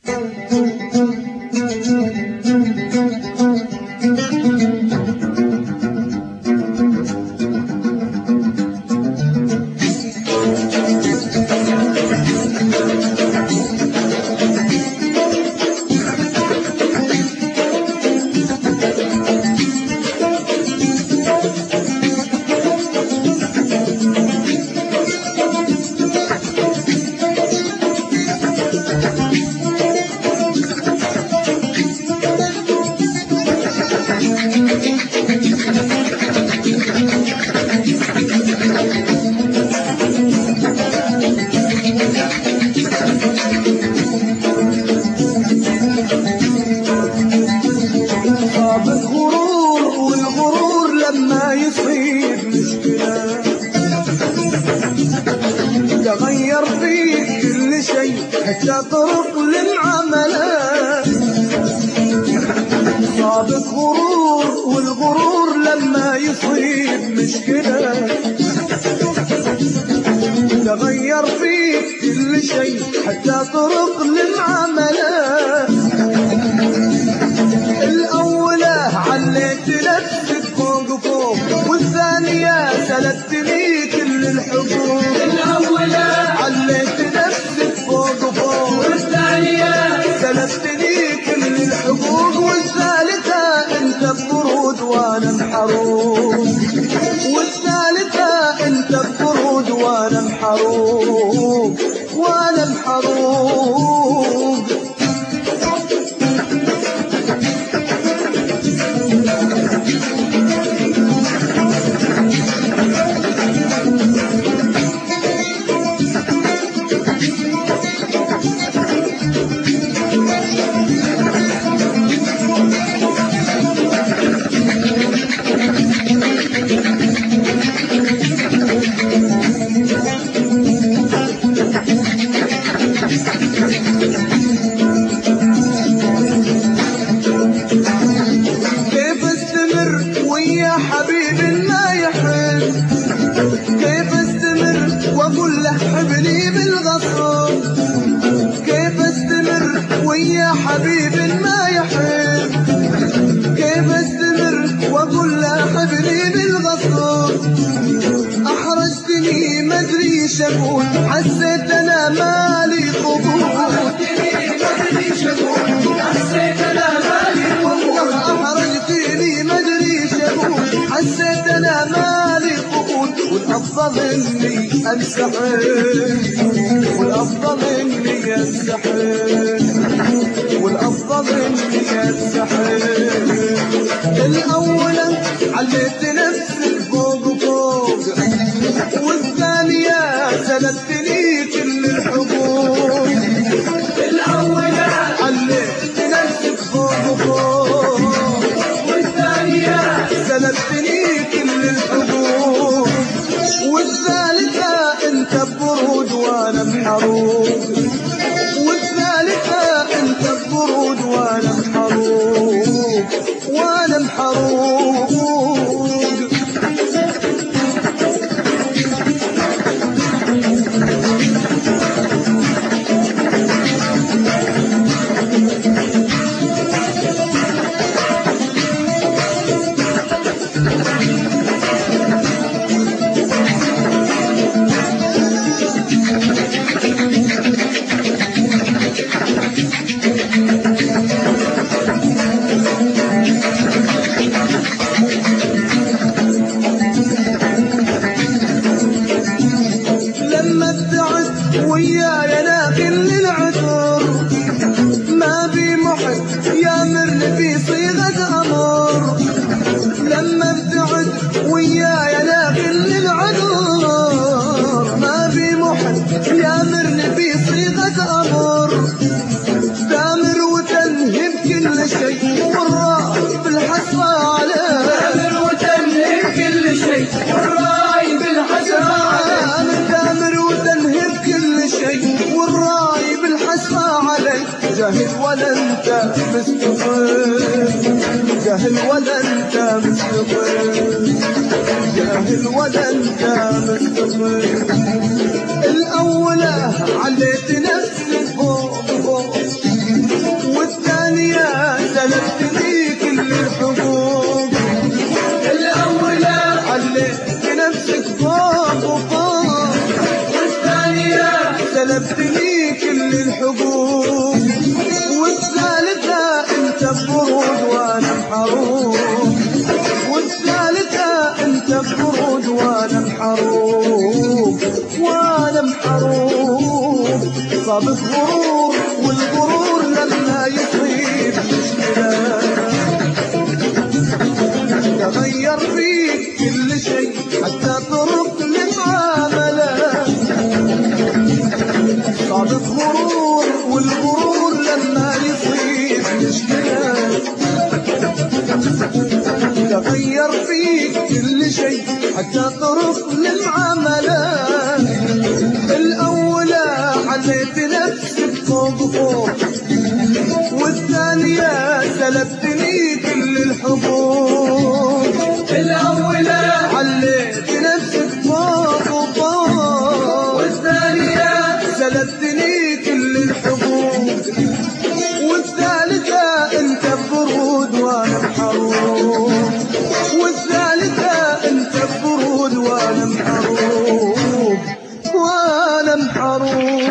تغير فيك كل شيء حتى طرق للعملات. صابك غرور والغرور لما يصيب مشكلة تغير فيك كل شيء حتى طرق للعملات. الأولى عليت نفسك فوق فوق والثانية سلبتني كل الحقوق. الأولى عليت نفسك فوق فوق والثانية سلبتني كل الحقوق والثالثة انت بفرود وانا محروق. والثالثة انت بفرود وانا محروق وانا محروق. كيف استمر ويا حبيب ما يحب؟ كيف استمر واقول له حبني بالغصب؟ كيف استمر ويا حبيب ما يحب؟ كيف استمر واقول له حبني بالغصب؟ احرجتني ما ادري ايش اقول، حسيت انا مالي قبول. حسيت أنا مالي قبول. احرجتني ما ادري ايش اقول، حسيت انا مالي قبول. والافضل اني انسحب، والافضل اني انسحب، والافضل اني انسحب. الاولى عليت نفسي فوق فوق والثانية سلبتني كل الحقوق. الأولى عليت نفسك فوق فوق والثانية سلبتني كل الحقوق. والثالثة انت ببرود وانا محروق. والثالثة انت ببرود وانا محروق وانا محروق. لما ابتعد وياي ناقل للعذر ما بي محب يامرني في صيغة أمر. لما ابتعد وياي ناقل للعذر ما بي محب يامرني في صيغة أمر. تامر وتنهب كل شيء والراي بالحسرة عليه. تامر وتنهب كل شيء والراي بالحسرة عليه. تامر وتنهب كل شيء والراي بالحسرة عليه. جاهل ولا انت مستقل، جاهل ولا انت مستقل، جاهل ولا انت مستقل. الأولى عليت نفسي فوق فوق الحبوب، والثالثة انت ببرود وانا محروم، والثالثة انت ببرود وانا محروم، وانا محروم. صابت غرور، والغرور لما يصيب مشكلة تغير فيك كل شيء حتى طرق المعاملة. صابت غرور، والغرور لما يصيب مشكلة تغير فيك كل شيء حتى طرق المعاملة. الأولى حليت نفسك فوق فوق، والثانية سلبتني كل الحبوب. الأولى حليت نفسك فوق وفوق، والثانية سلبتني كل الحبوب، والثالثة انت ببرود وانا محروم، والثالثة انت ببرود وانا محروم، وانا محروم.